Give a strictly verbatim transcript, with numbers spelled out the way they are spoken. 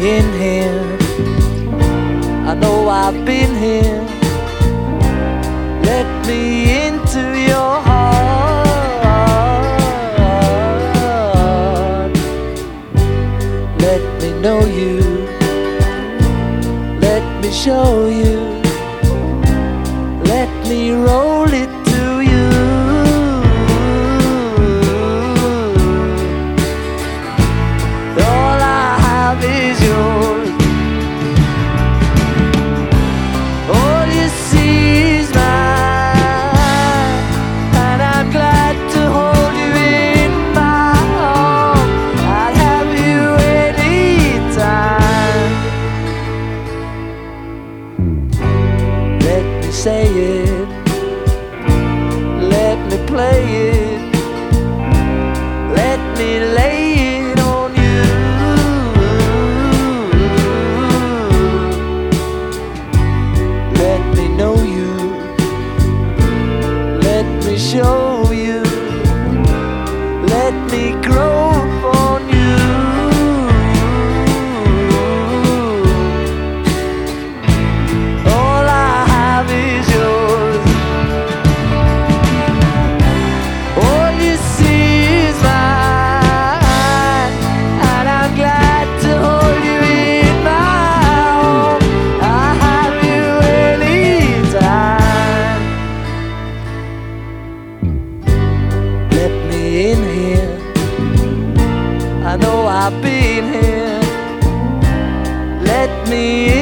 in here. I know I've been here. Let me into your heart. Let me know you. Let me show you. Let me roll it to you. All I have is yours. All you see is mine, and I'm glad to hold you in my arms. I'd have you anytime. Let me say it. Let me play it. Let me lay it on you. Let me know you. Let me show you. Let me grow upon you. All I have is yours. All you see is mine, and I'm glad to hold you in my arms. I have you anytime. Let me in here. I know I've been here. Let me